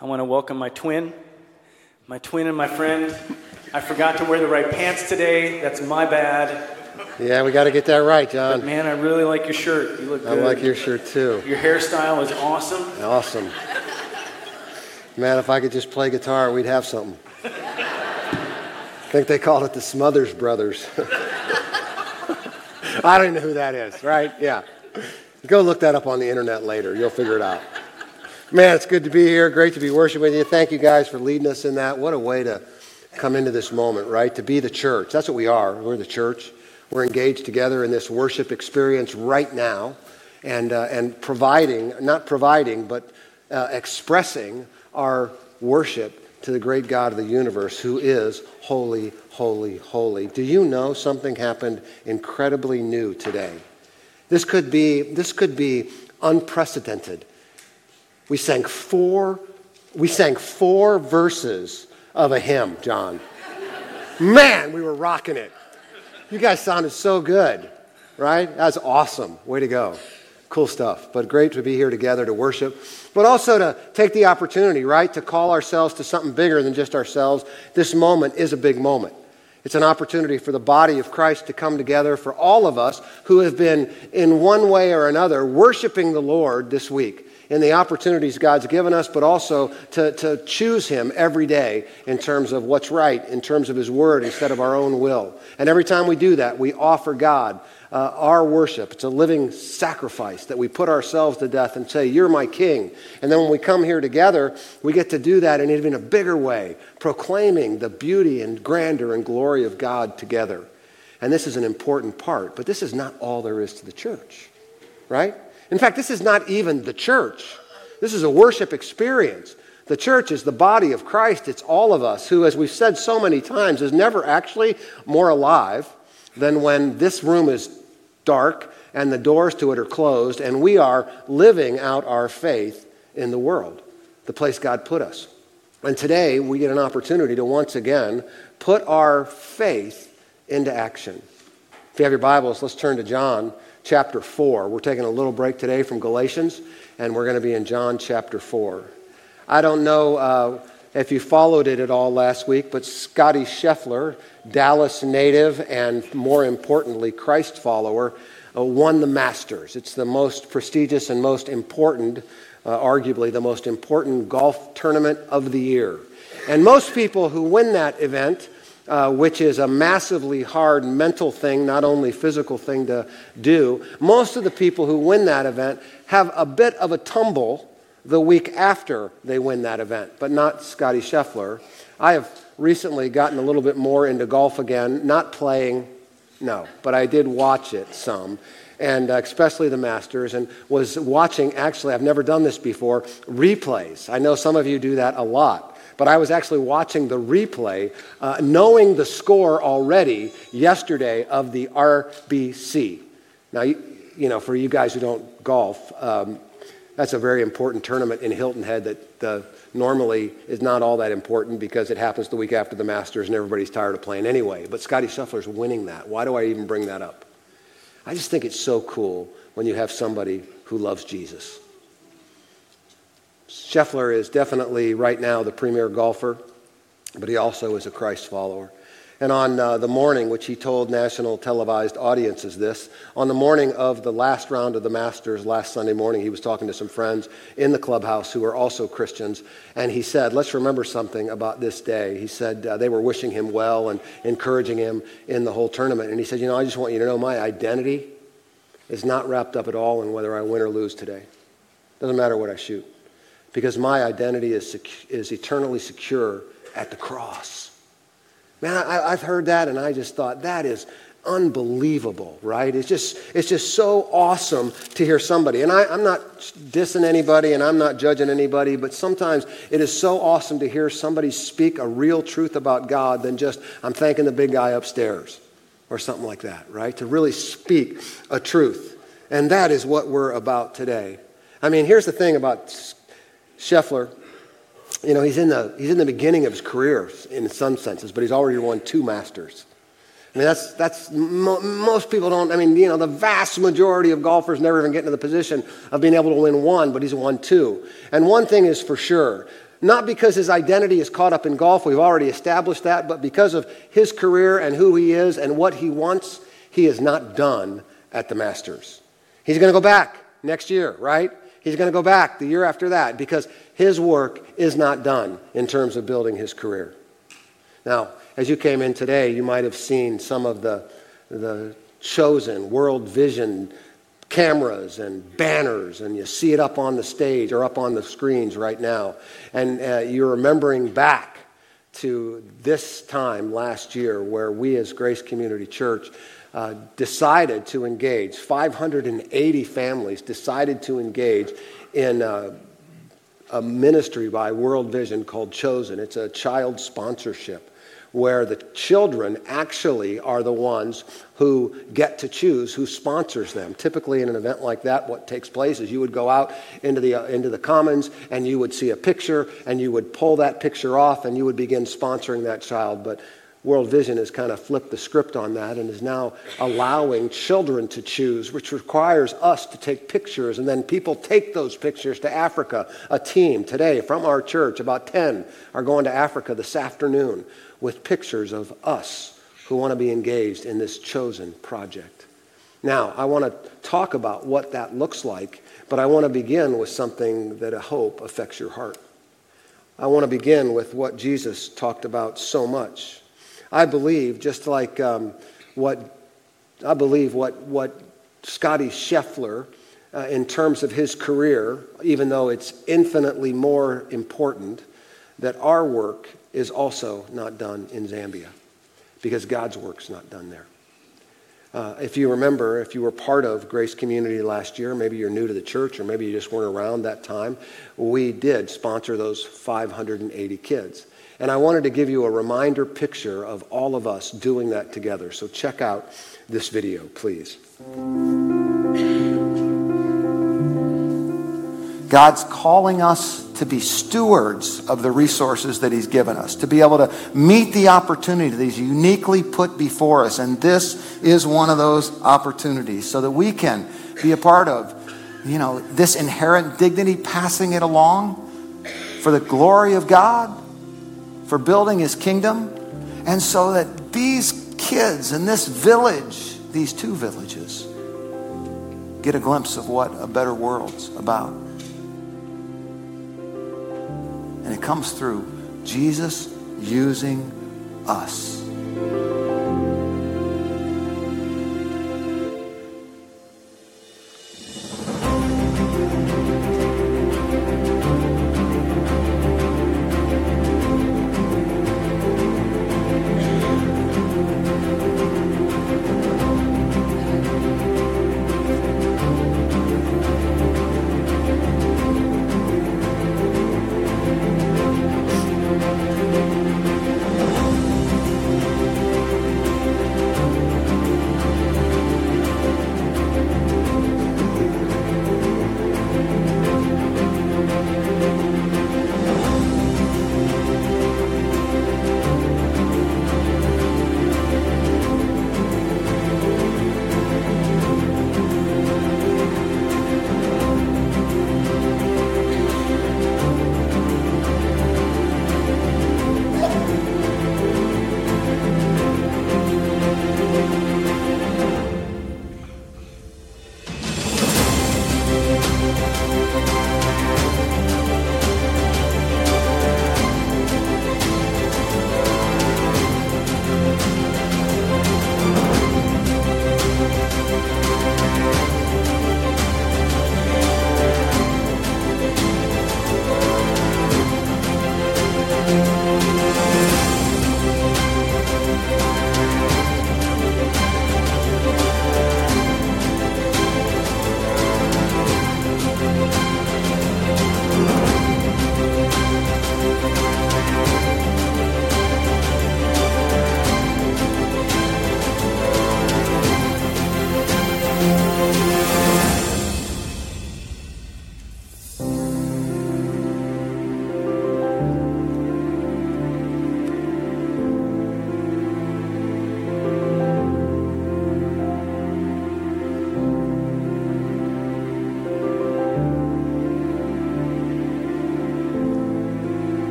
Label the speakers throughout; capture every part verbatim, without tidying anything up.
Speaker 1: I want to welcome my twin, my twin and my friend. I forgot to wear the right pants today. That's my bad.
Speaker 2: Yeah, we got to get that right, John.
Speaker 1: But man, I really like your shirt. You look good.
Speaker 2: I like your shirt too.
Speaker 1: Your hairstyle is awesome.
Speaker 2: Awesome. Man, if I could just play guitar, we'd have something. I think they called it the Smothers Brothers. I don't even know who that is, right? Yeah. Go look that up on the internet later. You'll figure it out. Man, it's good to be here. Great to be worshiping with you. Thank you guys for leading us in that. What a way to come into this moment, right? To be the church. That's what we are. We're the church. We're engaged together in this worship experience right now and uh, and providing, not providing, but uh, expressing our worship to the great God of the universe who is holy, holy, holy. Do you know something happened incredibly new today? This could be, this could be unprecedented. We sang four, we sang four verses of a hymn, John. Man, we were rocking it. You guys sounded so good, right? That's awesome. Way to go. Cool stuff. But great to be here together to worship, but also to take the opportunity, right, to call ourselves to something bigger than just ourselves. This moment is a big moment. It's an opportunity for the body of Christ to come together, for all of us who have been in one way or another worshiping the Lord this week in the opportunities God's given us, but also to, to choose Him every day in terms of what's right, in terms of His Word instead of our own will. And every time we do that, we offer God uh, our worship. It's a living sacrifice that we put ourselves to death and say, "You're my King." And then when we come here together, we get to do that in even a bigger way, proclaiming the beauty and grandeur and glory of God together. And this is an important part, but this is not all there is to the church, right? In fact, this is not even the church. This is a worship experience. The church is the body of Christ. It's all of us who, as we've said so many times, is never actually more alive than when this room is dark and the doors to it are closed and we are living out our faith in the world, the place God put us. And today we get an opportunity to once again put our faith into action. If you have your Bibles, let's turn to John chapter four. We're taking a little break today from Galatians, and we're going to be in John chapter four. I don't know uh, if you followed it at all last week, but Scotty Scheffler, Dallas native and more importantly, Christ follower, uh, won the Masters. It's the most prestigious and most important, uh, arguably the most important golf tournament of the year. And most people who win that event, Uh, which is a massively hard mental thing, not only physical thing to do, most of the people who win that event have a bit of a tumble the week after they win that event, but not Scotty Scheffler. I have recently gotten a little bit more into golf again, not playing, no, but I did watch it some, and uh, especially the Masters, and was watching, actually, I've never done this before, replays. I know some of you do that a lot. But I was actually watching the replay, uh, knowing the score already yesterday of the R B C. Now, you, you know, for you guys who don't golf, um, that's a very important tournament in Hilton Head that uh, normally is not all that important because it happens the week after the Masters and everybody's tired of playing anyway. But Scotty Scheffler's winning that. Why do I even bring that up? I just think it's so cool when you have somebody who loves Jesus. Scheffler is definitely right now the premier golfer, but he also is a Christ follower. And on uh, the morning, which he told national televised audiences this, on the morning of the last round of the Masters, last Sunday morning, he was talking to some friends in the clubhouse who are also Christians, and he said, let's remember something about this day. He said uh, they were wishing him well and encouraging him in the whole tournament. And he said, you know, I just want you to know my identity is not wrapped up at all in whether I win or lose today. Doesn't matter what I shoot. Because my identity is sec- is eternally secure at the cross. Man, I, I've heard that and I just thought, that is unbelievable, right? It's just it's just so awesome to hear somebody. And I, I'm not dissing anybody and I'm not judging anybody, but sometimes it is so awesome to hear somebody speak a real truth about God than just, I'm thanking the big guy upstairs or something like that, right? To really speak a truth. And that is what we're about today. I mean, here's the thing about Scheffler, you know, he's in the he's in the beginning of his career in some senses, but he's already won two Masters. I mean, that's that's mo- most people don't. I mean, you know, the vast majority of golfers never even get into the position of being able to win one, but he's won two. And one thing is for sure, Not because his identity is caught up in golf, we've already established that, but because of his career and who he is and what he wants, he is not done at the Masters. He's going to go back next year, right? He's going to go back the year after that because his work is not done in terms of building his career. Now, as you came in today, you might have seen some of the, the chosen World Vision cameras and banners, and you see it up on the stage or up on the screens right now. And uh, you're remembering back to this time last year where we as Grace Community Church uh, decided to engage. five hundred eighty families decided to engage in uh, a ministry by World Vision called Chosen. It's a child sponsorship, where the children actually are the ones who get to choose who sponsors them. Typically in an event like that, what takes place is you would go out into the uh, into the commons and you would see a picture and you would pull that picture off and you would begin sponsoring that child. But World Vision has kind of flipped the script on that and is now allowing children to choose, which requires us to take pictures, and then people take those pictures to Africa. A team today from our church, about ten, are going to Africa this afternoon with pictures of us who want to be engaged in this chosen project. Now, I want to talk about what that looks like, but I want to begin with something that I hope affects your heart. I want to begin with what Jesus talked about so much. I believe, just like um, what I believe what what Scotty Scheffler, uh, in terms of his career, even though it's infinitely more important, that our work is also not done in Zambia, because God's work's not done there. Uh, if you remember, if you were part of Grace Community last year, maybe you're new to the church, or maybe you just weren't around that time, we did sponsor those five hundred eighty kids. And I wanted to give you a reminder picture of all of us doing that together. So check out this video, please.
Speaker 3: God's calling us to be stewards of the resources that he's given us, to be able to meet the opportunity that he's uniquely put before us. And this is one of those opportunities so that we can be a part of, you know, this inherent dignity, passing it along for the glory of God, for building his kingdom, and so that these kids in this village, these two villages, get a glimpse of what a better world's about. And it comes through Jesus using us.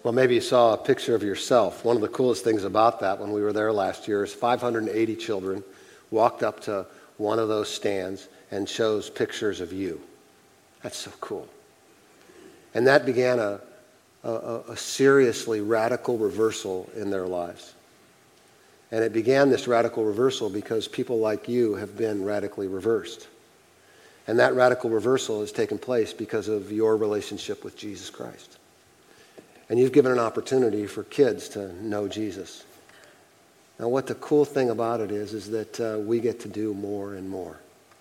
Speaker 2: Well, maybe you saw a picture of yourself. One of the coolest things about that when we were there last year is five hundred eighty children walked up to one of those stands and chose pictures of you. That's so cool. And that began a, a, a seriously radical reversal in their lives. And it began this radical reversal because people like you have been radically reversed. And that radical reversal has taken place because of your relationship with Jesus Christ. And you've given an opportunity for kids to know Jesus. Now, what the cool thing about it is, is that uh, we get to do more and more.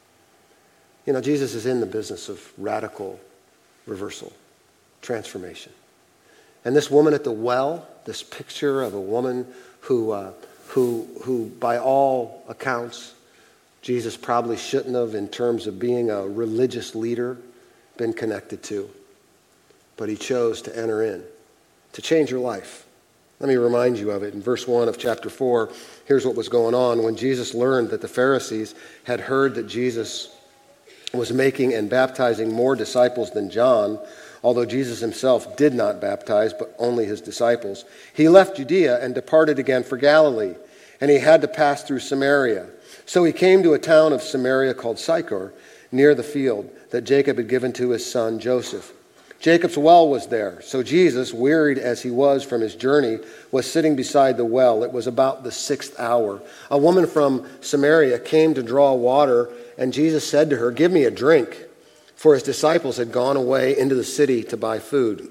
Speaker 2: You know, Jesus is in the business of radical reversal, transformation. And this woman at the well, this picture of a woman who, uh, who, who by all accounts, Jesus probably shouldn't have, in terms of being a religious leader, been connected to. But he chose to enter in, to change her life. Let me remind you of it. In verse one of chapter four, here's what was going on. When Jesus learned that the Pharisees had heard that Jesus was making and baptizing more disciples than John, although Jesus himself did not baptize, but only his disciples, he left Judea and departed again for Galilee, and he had to pass through Samaria. So he came to a town of Samaria called Sychar, near the field that Jacob had given to his son Joseph. Jacob's well was there. So Jesus, wearied as he was from his journey, was sitting beside the well. It was about the sixth hour. A woman from Samaria came to draw water, and Jesus said to her, "Give me a drink," for his disciples had gone away into the city to buy food.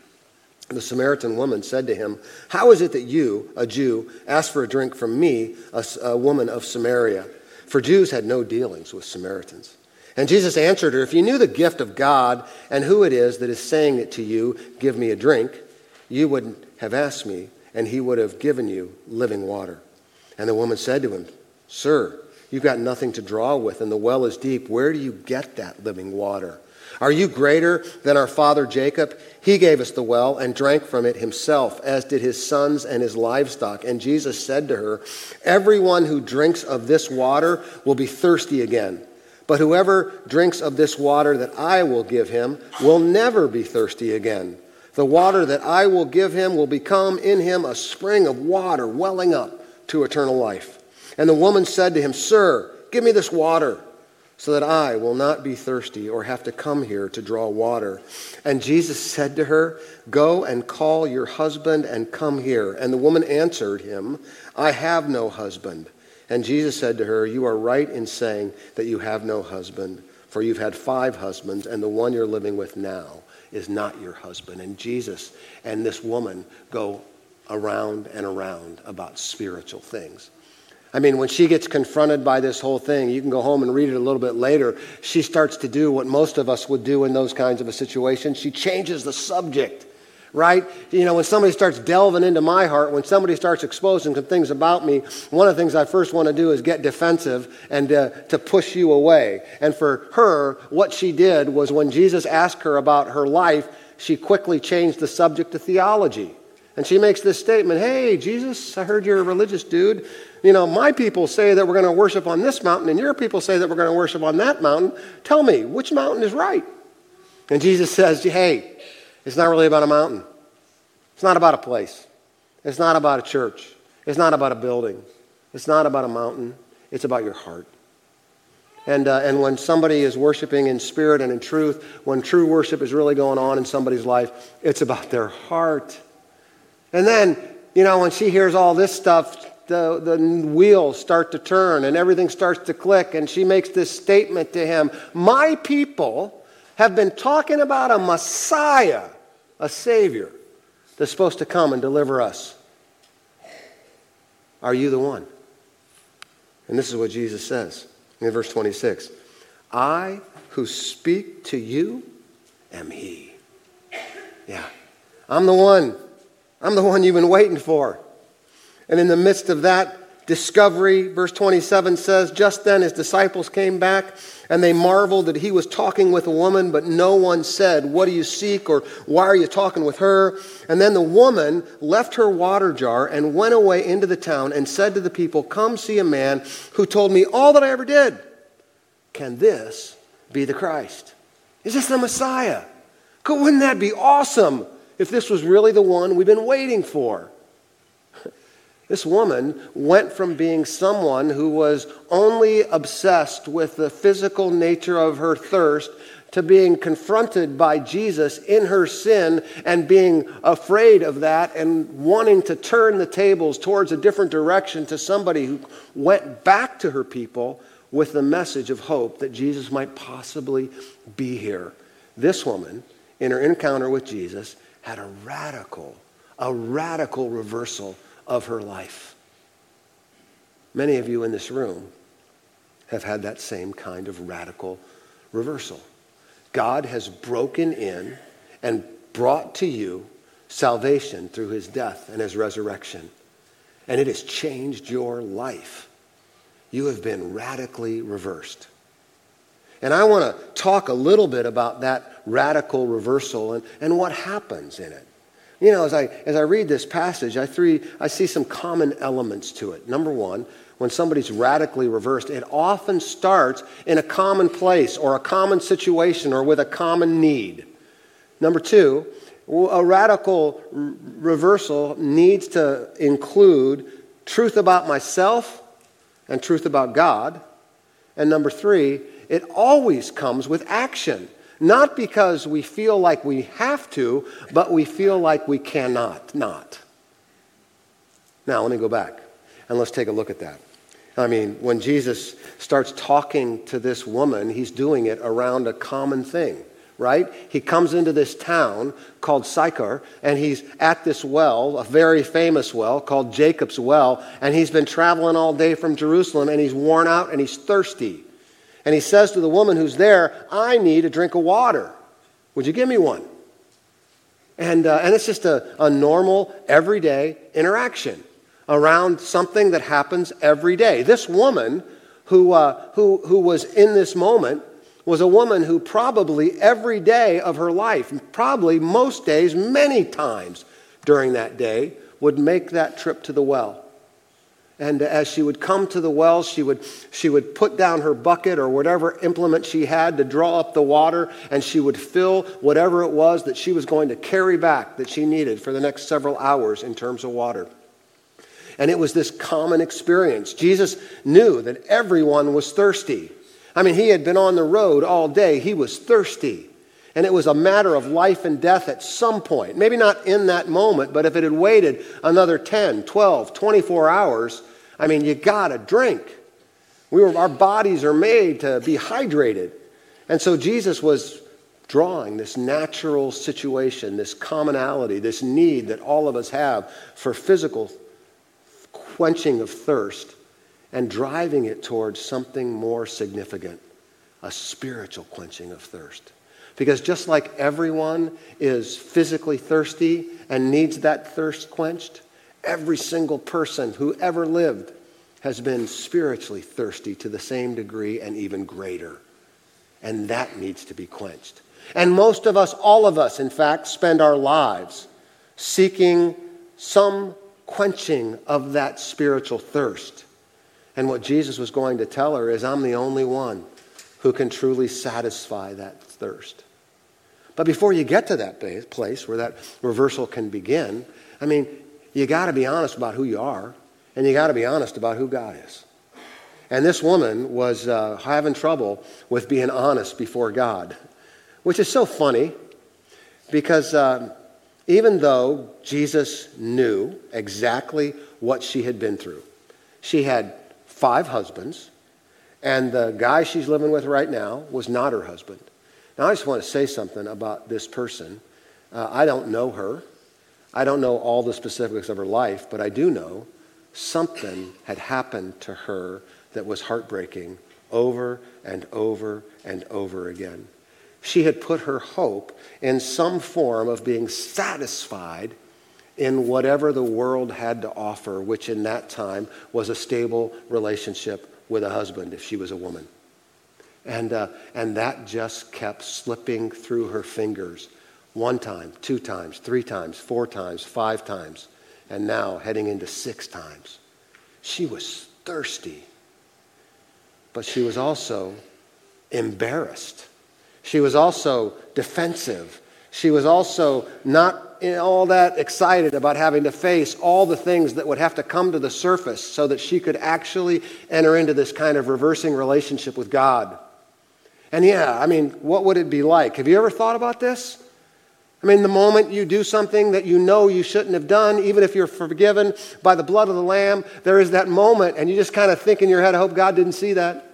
Speaker 2: The Samaritan woman said to him, "How is it that you, a Jew, ask for a drink from me, a, a woman of Samaria?" For Jews had no dealings with Samaritans. And Jesus answered her, "If you knew the gift of God and who it is that is saying it to you, 'Give me a drink,' you would have asked me, and he would have given you living water." And the woman said to him, "Sir, you've got nothing to draw with, and the well is deep. Where do you get that living water? Are you greater than our father Jacob? He gave us the well and drank from it himself, as did his sons and his livestock." And Jesus said to her, "Everyone who drinks of this water will be thirsty again. But whoever drinks of this water that I will give him will never be thirsty again. The water that I will give him will become in him a spring of water welling up to eternal life." And the woman said to him, "Sir, give me this water, so that I will not be thirsty or have to come here to draw water." And Jesus said to her, "Go and call your husband and come here." And the woman answered him, "I have no husband." And Jesus said to her, "You are right in saying that you have no husband, for you've had five husbands, and the one you're living with now is not your husband." And Jesus and this woman go around and around about spiritual things. I mean, when she gets confronted by this whole thing, you can go home and read it a little bit later, she starts to do what most of us would do in those kinds of a situation. She changes the subject, right? You know, when somebody starts delving into my heart, when somebody starts exposing some things about me, one of the things I first want to do is get defensive and uh, to push you away. And for her, what she did was when Jesus asked her about her life, she quickly changed the subject to theology. And she makes this statement, "Hey, Jesus, I heard you're a religious dude. You know, my people say that we're going to worship on this mountain, and your people say that we're going to worship on that mountain. Tell me, which mountain is right?" And Jesus says, "Hey, it's not really about a mountain. It's not about a place. It's not about a church. It's not about a building. It's not about a mountain. It's about your heart." And, uh, and when somebody is worshiping in spirit and in truth, when true worship is really going on in somebody's life, it's about their heart. And then, you know, when she hears all this stuff, the, the wheels start to turn and everything starts to click, and she makes this statement to him, "My people have been talking about a Messiah, a Savior, that's supposed to come and deliver us. Are you the one?" And this is what Jesus says in verse twenty-six. "I who speak to you am he." Yeah, I'm the one. I'm the one you've been waiting for. And in the midst of that discovery, verse twenty-seven says, "Just then his disciples came back, and they marveled that he was talking with a woman, but no one said, 'What do you seek?' or 'Why are you talking with her?' And then the woman left her water jar and went away into the town and said to the people, 'Come see a man who told me all that I ever did. Can this be the Christ?'" Is this the Messiah? Wouldn't that be awesome if this was really the one we've been waiting for. This woman went from being someone who was only obsessed with the physical nature of her thirst to being confronted by Jesus in her sin and being afraid of that and wanting to turn the tables towards a different direction, to somebody who went back to her people with the message of hope that Jesus might possibly be here. This woman, in her encounter with Jesus, had a radical, a radical reversal of her life. Many of you in this room have had that same kind of radical reversal. God has broken in and brought to you salvation through his death and his resurrection. And it has changed your life. You have been radically reversed. And I want to talk a little bit about that radical reversal and, and what happens in it. You know, as I as I read this passage, I, three, I see some common elements to it. Number one, when somebody's radically reversed, it often starts in a common place or a common situation or with a common need. Number two, a radical r- reversal needs to include truth about myself and truth about God. And number three, it always comes with action. Not because we feel like we have to, but we feel like we cannot not. Now, let me go back and let's take a look at that. I mean, when Jesus starts talking to this woman, he's doing it around a common thing, right? He comes into this town called Sychar, and he's at this well, a very famous well called Jacob's Well, and he's been traveling all day from Jerusalem, and he's worn out and he's thirsty. And he says to the woman who's there, I need a drink of water. Would you give me one? And, uh, and it's just a, a normal, everyday interaction around something that happens every day. This woman who, uh, who, who was in this moment was a woman who probably every day of her life, probably most days, many times during that day, would make that trip to the well. And as she would come to the well, she would, she would put down her bucket or whatever implement she had to draw up the water, and she would fill whatever it was that she was going to carry back that she needed for the next several hours in terms of water. And it was this common experience. Jesus knew that everyone was thirsty. I mean, he had been on the road all day. He was thirsty. And it was a matter of life and death at some point. Maybe not in that moment, but if it had waited another ten, twelve, twenty-four hours, I mean, you gotta drink. We were, our bodies are made to be hydrated. And so Jesus was drawing this natural situation, this commonality, this need that all of us have for physical quenching of thirst, and driving it towards something more significant, a spiritual quenching of thirst. Because just like everyone is physically thirsty and needs that thirst quenched, every single person who ever lived has been spiritually thirsty to the same degree and even greater. And that needs to be quenched. And most of us, all of us, in fact, spend our lives seeking some quenching of that spiritual thirst. And what Jesus was going to tell her is, I'm the only one who can truly satisfy that thirst. But before you get to that place where that reversal can begin, I mean, you got to be honest about who you are, and you got to be honest about who God is. And this woman was uh, having trouble with being honest before God, which is so funny because uh, even though Jesus knew exactly what she had been through, she had five husbands, and the guy she's living with right now was not her husband. Now, I just want to say something about this person. Uh, I don't know her. I don't know all the specifics of her life, but I do know something had happened to her that was heartbreaking over and over and over again. She had put her hope in some form of being satisfied in whatever the world had to offer, which in that time was a stable relationship with a husband if she was a woman. And uh, and that just kept slipping through her fingers. One time, two times, three times, four times, five times, and now heading into six times. She was thirsty, but she was also embarrassed. She was also defensive. She was also not you know, all that excited about having to face all the things that would have to come to the surface so that she could actually enter into this kind of reversing relationship with God. And yeah, I mean, what would it be like? Have you ever thought about this? I mean, the moment you do something that you know you shouldn't have done, even if you're forgiven by the blood of the Lamb, there is that moment, and you just kind of think in your head, I hope God didn't see that.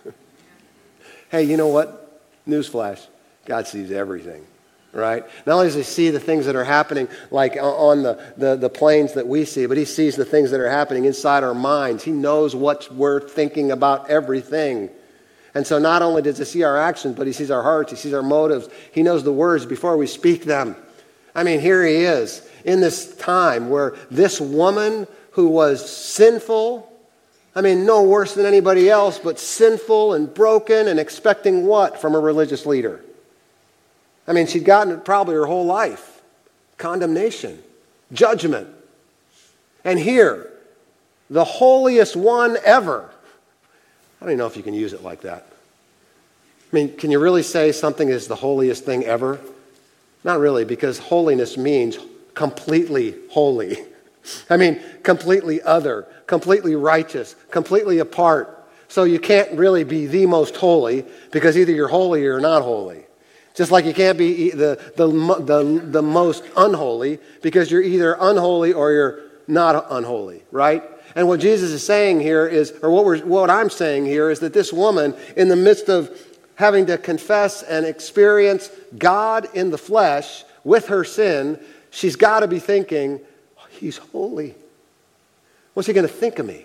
Speaker 2: Hey, you know what? Newsflash, God sees everything, right? Not only does he see the things that are happening like on the, the, the planes that we see, but he sees the things that are happening inside our minds. He knows what we're thinking about everything. And so not only does he see our actions, but he sees our hearts, he sees our motives. He knows the words before we speak them. I mean, here he is in this time where this woman who was sinful, I mean, no worse than anybody else, but sinful and broken and expecting what from a religious leader? I mean, she'd gotten it probably her whole life. Condemnation, judgment. And here, the holiest one ever. I don't even know if you can use it like that. I mean, can you really say something is the holiest thing ever? Not really, because holiness means completely holy. I mean, completely other, completely righteous, completely apart. So you can't really be the most holy because either you're holy or you're not holy. Just like you can't be the, the, the, the most unholy because you're either unholy or you're not unholy, right? And what Jesus is saying here is, or what, we're, what I'm saying here is that this woman, in the midst of having to confess and experience God in the flesh with her sin, she's got to be thinking, oh, he's holy. What's he going to think of me?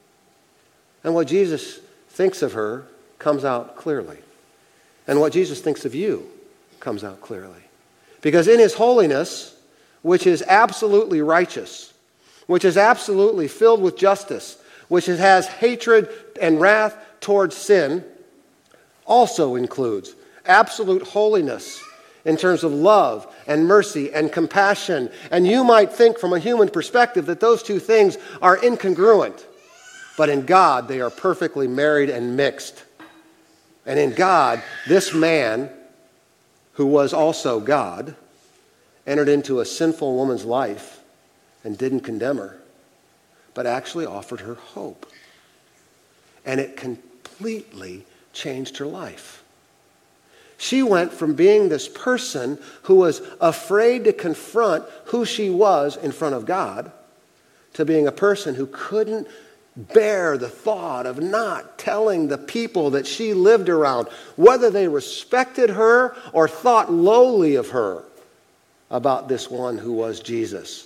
Speaker 2: And what Jesus thinks of her comes out clearly. And what Jesus thinks of you comes out clearly. Because in his holiness, which is absolutely righteous, which is absolutely filled with justice, which has hatred and wrath towards sin, also includes absolute holiness in terms of love and mercy and compassion. And you might think from a human perspective that those two things are incongruent. But in God, they are perfectly married and mixed. And in God, this man, who was also God, entered into a sinful woman's life and didn't condemn her, but actually offered her hope. And it completely changed her life. She went from being this person who was afraid to confront who she was in front of God to being a person who couldn't bear the thought of not telling the people that she lived around, whether they respected her or thought lowly of her, about this one who was Jesus.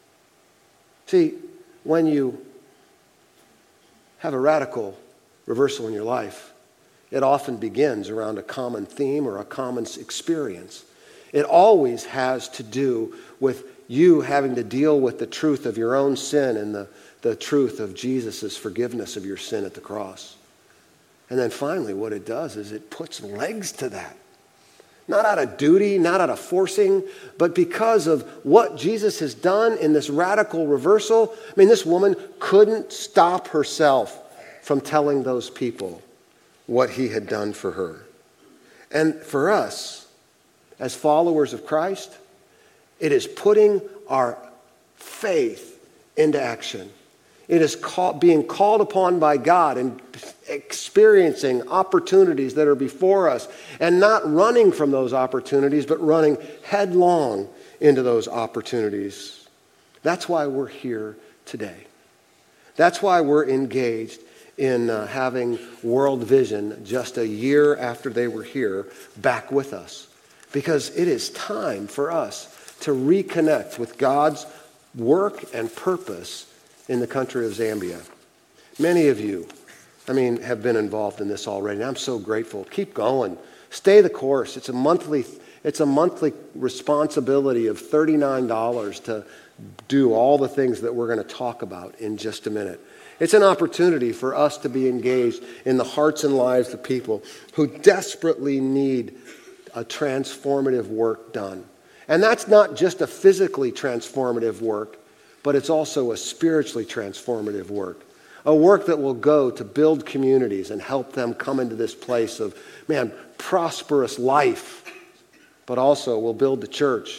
Speaker 2: See, when you have a radical reversal in your life, it often begins around a common theme or a common experience. It always has to do with you having to deal with the truth of your own sin and the, the truth of Jesus' forgiveness of your sin at the cross. And then finally what it does is it puts legs to that. Not out of duty, not out of forcing, but because of what Jesus has done in this radical reversal. I mean, this woman couldn't stop herself from telling those people what he had done for her. And for us, as followers of Christ, it is putting our faith into action. It is call, being called upon by God and experiencing opportunities that are before us and not running from those opportunities, but running headlong into those opportunities. That's why we're here today. That's why we're engaged in uh, having World Vision just a year after they were here back with us. Because it is time for us to reconnect with God's work and purpose in the country of Zambia. Many of you, I mean, have been involved in this already, and I'm so grateful. Keep going. Stay the course. It's a monthly, it's a monthly responsibility of thirty-nine dollars to do all the things that we're going to talk about in just a minute. It's an opportunity for us to be engaged in the hearts and lives of people who desperately need a transformative work done. And that's not just a physically transformative work, but it's also a spiritually transformative work. A work that will go to build communities and help them come into this place of, man, prosperous life, but also will build the church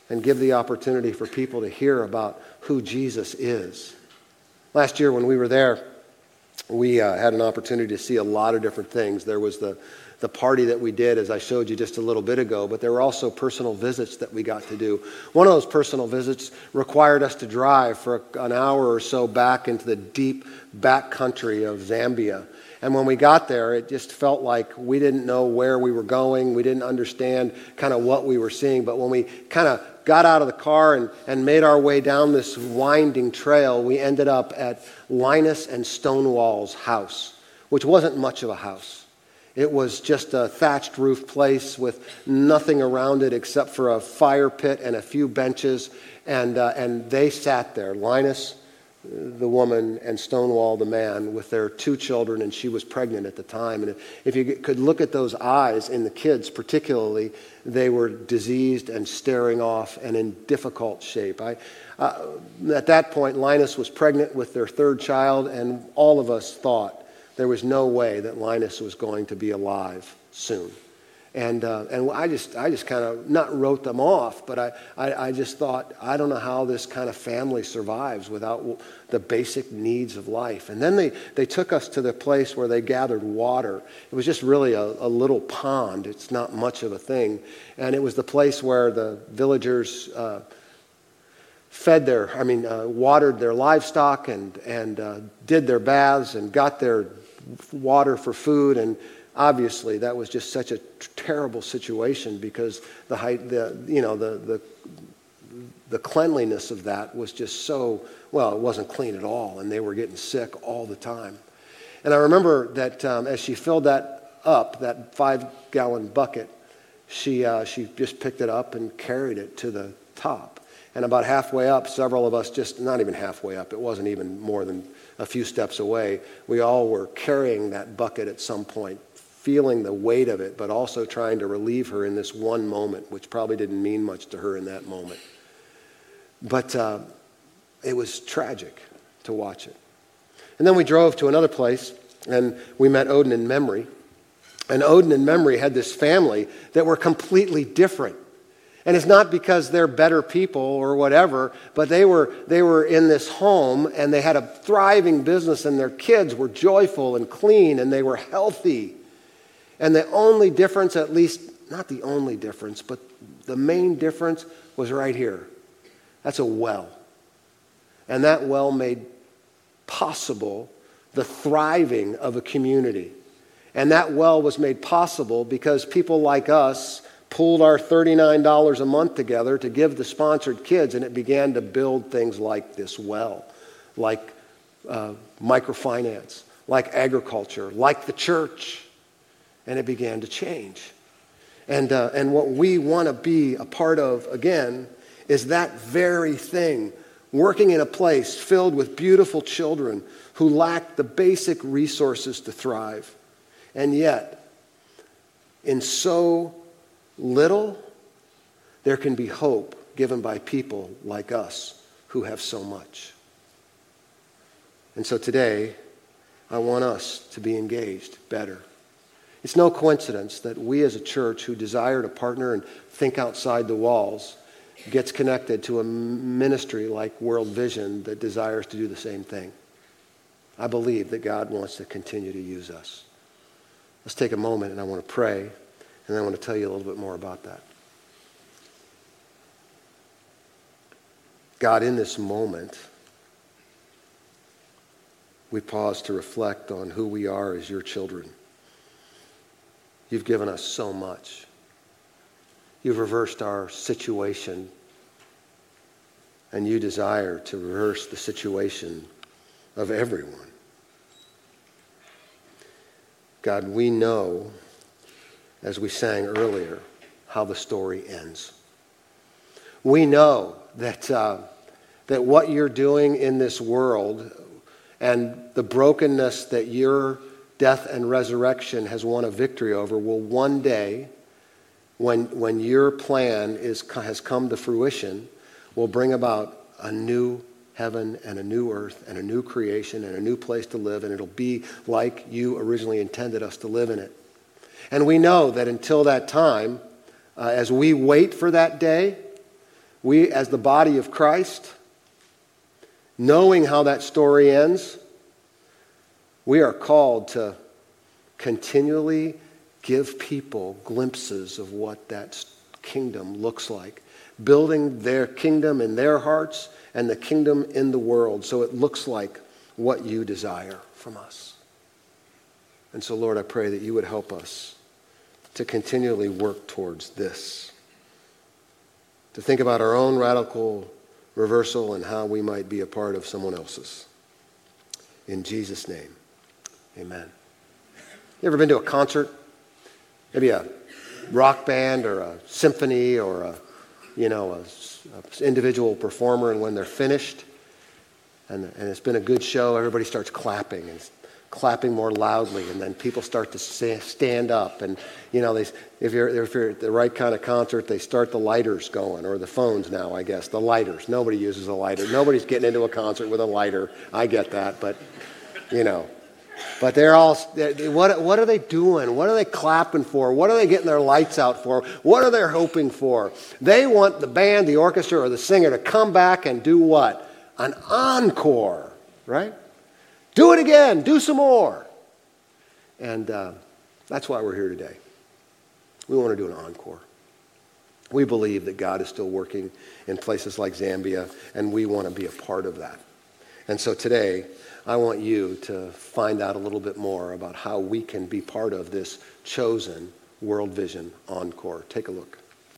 Speaker 2: and give the opportunity for people to hear about who Jesus is. Last year when we were there, we uh, had an opportunity to see a lot of different things. There was the, the party that we did, as I showed you just a little bit ago, but there were also personal visits that we got to do. One of those personal visits required us to drive for an hour or so back into the deep back country of Zambia. And when we got there, it just felt like we didn't know where we were going. We didn't understand kind of what we were seeing. But when we kind of got out of the car and, and made our way down this winding trail, we ended up at Linus and Stonewall's house, which wasn't much of a house. It was just a thatched roof place with nothing around it except for a fire pit and a few benches. And, uh, and they sat there, Linus, the woman, and Stonewall, the man, with their two children, and she was pregnant at the time. And if you could look at those eyes in the kids particularly, they were diseased and staring off and in difficult shape. I, uh, at that point, Linus was pregnant with their third child, and all of us thought there was no way that Linus was going to be alive soon. And uh, and I just I just kind of not wrote them off, but I, I, I just thought, I don't know how this kind of family survives without the basic needs of life. And then they, they took us to the place where they gathered water. It was just really a, a little pond. It's not much of a thing. And it was the place where the villagers uh, fed their, I mean, uh, watered their livestock and, and uh, did their baths and got their water for food. And obviously, that was just such a terrible situation because the height, the you know, the the the cleanliness of that was just so, well, it wasn't clean at all, and they were getting sick all the time. And I remember that um, as she filled that up, that five-gallon bucket, she uh, she just picked it up and carried it to the top. And about halfway up, several of us just, not even halfway up, it wasn't even more than a few steps away, we all were carrying that bucket at some point, feeling the weight of it, but also trying to relieve her in this one moment, which probably didn't mean much to her in that moment. But uh, it was tragic to watch it. And then we drove to another place, and we met Odin and Memory. And Odin and Memory had this family that were completely different. And it's not because they're better people or whatever, but they were they were in this home, and they had a thriving business, and their kids were joyful and clean, and they were healthy. And the only difference, at least, not the only difference, but the main difference was right here. That's a well. And that well made possible the thriving of a community. And that well was made possible because people like us pooled our thirty-nine dollars a month together to give the sponsored kids, and it began to build things like this well, like uh, microfinance, like agriculture, like the church. And it began to change. And, uh, and what we want to be a part of, again, is that very thing, working in a place filled with beautiful children who lack the basic resources to thrive. And yet, in so little, there can be hope given by people like us who have so much. And so today, I want us to be engaged better. It's no coincidence that we as a church who desire to partner and think outside the walls gets connected to a ministry like World Vision that desires to do the same thing. I believe that God wants to continue to use us. Let's take a moment, and I want to pray, and then I want to tell you a little bit more about that. God, in this moment, we pause to reflect on who we are as your children. You've given us so much. You've reversed our situation, and you desire to reverse the situation of everyone. God, we know, as we sang earlier, how the story ends. We know that, uh, that what you're doing in this world and the brokenness that your death and resurrection has won a victory over will one day, when, when your plan is, has come to fruition, will bring about a new heaven and a new earth and a new creation and a new place to live, and it'll be like you originally intended us to live in it. And we know that until that time, uh, as we wait for that day, we as the body of Christ, knowing how that story ends, we are called to continually give people glimpses of what that kingdom looks like, building their kingdom in their hearts and the kingdom in the world so it looks like what you desire from us. And so, Lord, I pray that you would help us to continually work towards this, to think about our own radical reversal and how we might be a part of someone else's. In Jesus' name, amen. You ever been to a concert? Maybe a rock band or a symphony or a, you know, a, a individual performer, and when they're finished and, and it's been a good show, everybody starts clapping and clapping more loudly, and then people start to stand up, and you know, they, if you're if you're at the right kind of concert, they start the lighters going, or the phones now, I guess, the lighters. Nobody uses a lighter. Nobody's getting into a concert with a lighter. I get that, but you know, but they're all, they're, what what are they doing? What are they clapping for? What are they getting their lights out for? What are they hoping for? They want the band, the orchestra, or the singer to come back and do what? An encore, right? Do it again. Do some more. And uh, that's why we're here today. We want to do an encore. We believe that God is still working in places like Zambia, and we want to be a part of that. And so today, I want you to find out a little bit more about how we can be part of this chosen World Vision Encore. Take a look.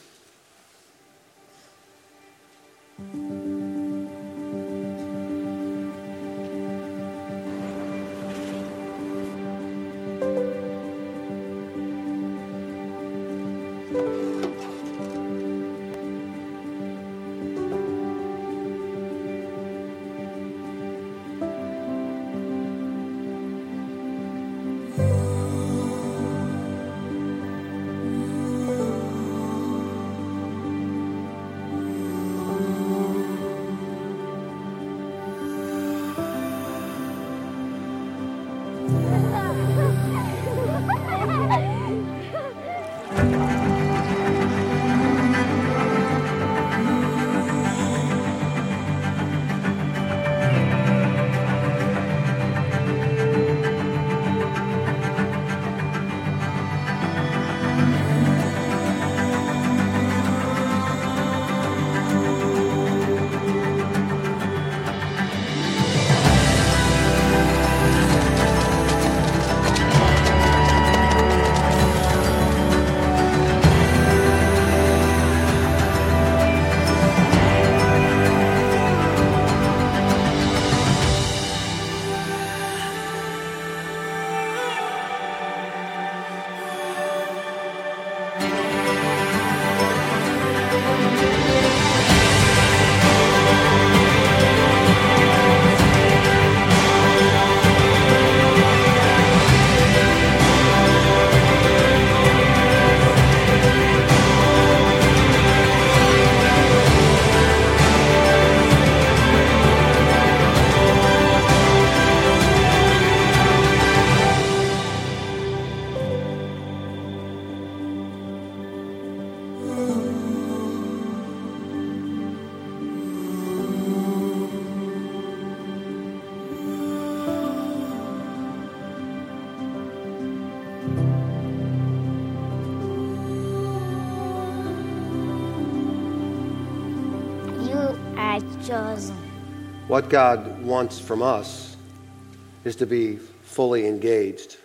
Speaker 4: Chosen.
Speaker 2: What God wants from us is to be fully engaged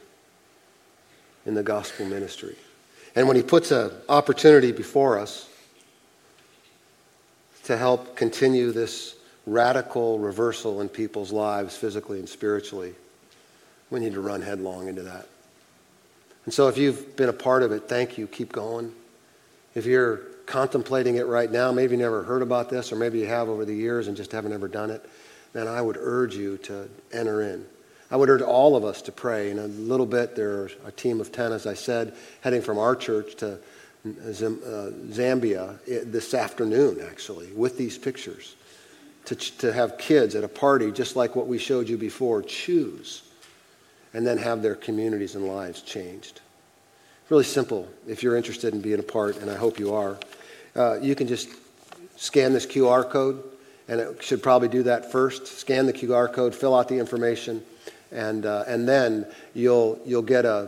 Speaker 2: in the gospel ministry. And when he puts an opportunity before us to help continue this radical reversal in people's lives, physically and spiritually, we need to run headlong into that. And so if you've been a part of it, thank you. Keep going. If you're contemplating it right now, maybe you never heard about this, or maybe you have over the years and just haven't ever done it, then I would urge you to enter in. I would urge all of us to pray. In a little bit, there's a team of ten, as I said, heading from our church to Zambia this afternoon, actually, with these pictures, to, to have kids at a party just like what we showed you before choose, and then have their communities and lives changed. Really simple. If you're interested in being a part, and I hope you are, uh, you can just scan this Q R code, and it should probably do that first. Scan the Q R code, fill out the information, and uh, and then you'll you'll get a,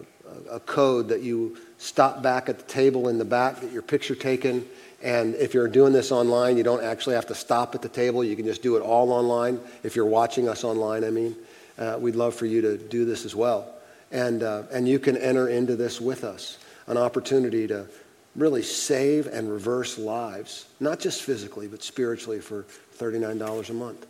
Speaker 2: a a code that you stop back at the table in the back, get your picture taken. And if you're doing this online, you don't actually have to stop at the table. You can just do it all online. If you're watching us online, I mean, uh, we'd love for you to do this as well. And uh, and you can enter into this with us, an opportunity to really save and reverse lives, not just physically, but spiritually for thirty-nine dollars a month.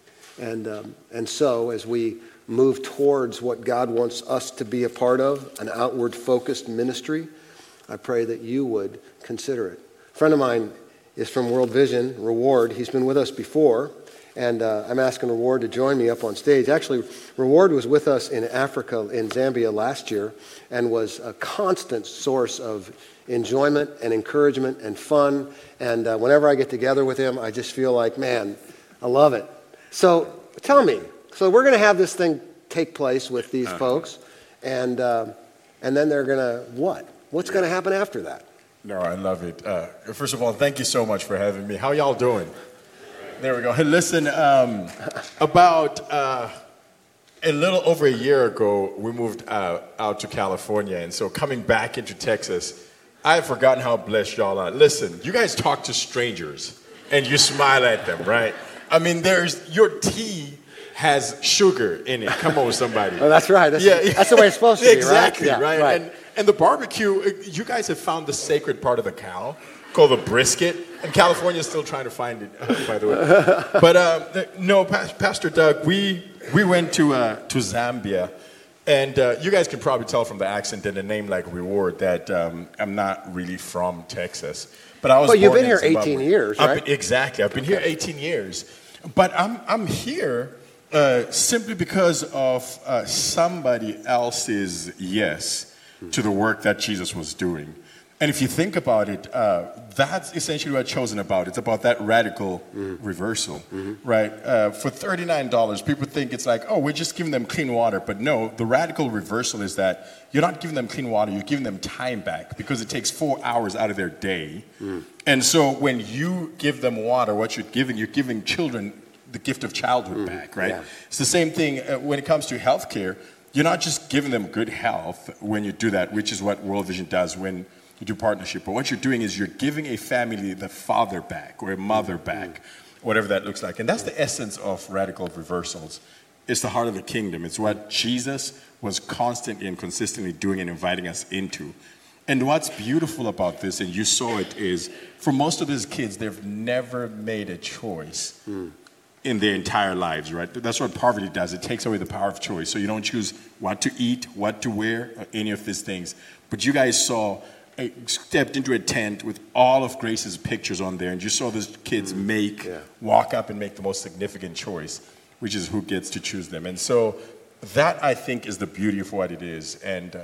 Speaker 2: And um, and so as we move towards what God wants us to be a part of, an outward-focused ministry, I pray that you would consider it. A friend of mine is from World Vision, Reward. He's been with us before, and uh, I'm asking Reward to join me up on stage. Actually, Reward was with us in Africa, in Zambia last year, and was a constant source of enjoyment and encouragement and fun. And uh, whenever I get together with him, I just feel like, man, I love it. So tell me, so we're going to have this thing take place with these uh-huh. folks, and uh, and then they're going to, what? What's going to happen after that?
Speaker 5: No, I love it. Uh, first of all, thank you so much for having me. How y'all doing? There we go. Hey, listen, um, about uh, a little over a year ago, we moved uh, out to California, and so coming back into Texas, I have forgotten how blessed y'all are. Listen, you guys talk to strangers, and you smile at them, right? I mean, there's your tea has sugar in it. Come on, somebody.
Speaker 2: Oh, that's right. That's,
Speaker 5: yeah,
Speaker 2: that's the way it's supposed to be,
Speaker 5: exactly,
Speaker 2: right?
Speaker 5: Exactly,
Speaker 2: yeah,
Speaker 5: right?
Speaker 2: right.
Speaker 5: And, and the barbecue, you guys have found the sacred part of the cow called the brisket. And California is still trying to find it, uh, by the way. But uh, no, Pastor Doug, we we went to uh, to Zambia, and uh, you guys can probably tell from the accent and a name like Reward that um, I'm not really from Texas. But I was.
Speaker 2: Well, you've
Speaker 5: born
Speaker 2: been here
Speaker 5: Zimbabwe.
Speaker 2: eighteen years,
Speaker 5: I've
Speaker 2: right?
Speaker 5: Been, exactly. I've been
Speaker 2: okay.
Speaker 5: here eighteen years, but I'm I'm here uh, simply because of uh, somebody else's yes to the work that Jesus was doing. And if you think about it, uh, that's essentially what Chosen about. It's about that radical mm. reversal, mm-hmm. right? Uh, for thirty-nine dollars, people think it's like, oh, we're just giving them clean water. But no, the radical reversal is that you're not giving them clean water, you're giving them time back because it takes four hours out of their day. Mm. And so when you give them water, what you're giving, you're giving children the gift of childhood mm. back, right? Yeah. It's the same thing uh, when it comes to healthcare. You're not just giving them good health when you do that, which is what World Vision does when you do partnership. But what you're doing is you're giving a family the father back or a mother back, whatever that looks like. And that's the essence of radical reversals. It's the heart of the kingdom. It's what Jesus was constantly and consistently doing and inviting us into. And what's beautiful about this, and you saw it, is for most of these kids, they've never made a choice mm. in their entire lives, right? That's what poverty does. It takes away the power of choice. So you don't choose what to eat, what to wear, or any of these things. But you guys saw... I stepped into a tent with all of Grace's pictures on there, and you saw those kids make, yeah. walk up and make the most significant choice, which is who gets to choose them. And so that, I think, is the beauty of what it is. And uh,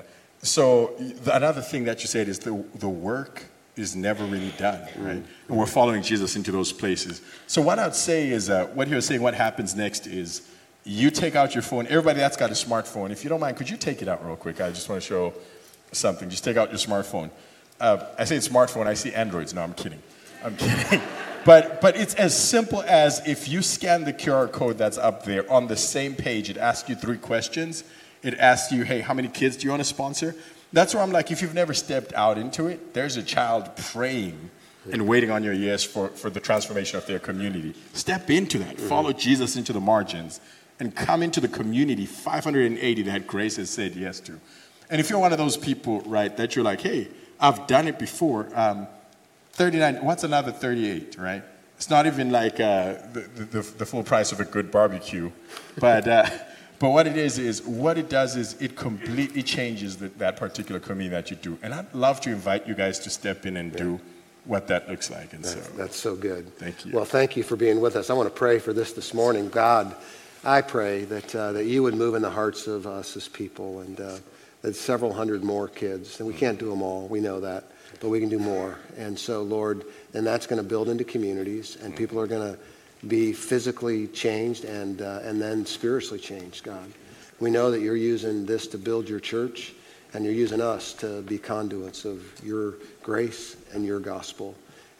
Speaker 5: so the, another thing that you said is the, the work is never really done, right? Mm. And we're following Jesus into those places. So what I'd say is, uh, what he was saying, what happens next is you take out your phone. Everybody that's got a smartphone, if you don't mind, could you take it out real quick? I just want to show... something. Just take out your smartphone. Uh, I say smartphone, I see Androids. No, I'm kidding. I'm kidding. But but it's as simple as if you scan the Q R code that's up there on the same page, it asks you three questions. It asks you, hey, how many kids do you want to sponsor? That's where I'm like, if you've never stepped out into it, there's a child praying and waiting on your yes for, for the transformation of their community. Step into that. Mm-hmm. Follow Jesus into the margins and come into the community, five hundred eighty that Grace has said yes to. And if you're one of those people, right, that you're like, hey, I've done it before, um, thirty-nine, what's another thirty-eight, right? It's not even like uh, the, the, the full price of a good barbecue. But uh, but what it is, is what it does is it completely changes the, that particular community that you do. And I'd love to invite you guys to step in and yeah. do what that looks like. And
Speaker 2: that's,
Speaker 5: so,
Speaker 2: that's so good.
Speaker 5: Thank you.
Speaker 2: Well, thank you for being with us. I want to pray for this this morning. God, I pray that, uh, that you would move in the hearts of us as people, and uh, There's several hundred more kids, and we can't do them all. We know that, but we can do more. And so, Lord, and that's going to build into communities, and people are going to be physically changed and uh, and then spiritually changed, God. We know that you're using this to build your church, and you're using us to be conduits of your grace and your gospel.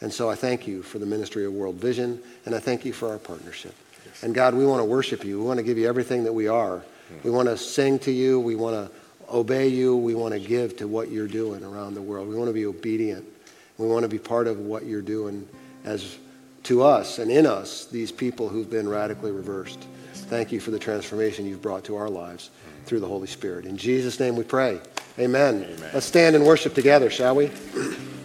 Speaker 2: And so I thank you for the ministry of World Vision, and I thank you for our partnership. Yes. And God, we want to worship you. We want to give you everything that we are. Mm. We want to sing to you. We want to obey you. We want to give to what you're doing around the world. We want to be obedient. We want to be part of what you're doing as to us and in us, these people who've been radically reversed. Yes. Thank you for the transformation you've brought to our lives mm. through the Holy Spirit. In Jesus' name we pray. Amen. Amen. Let's stand and worship together, shall we?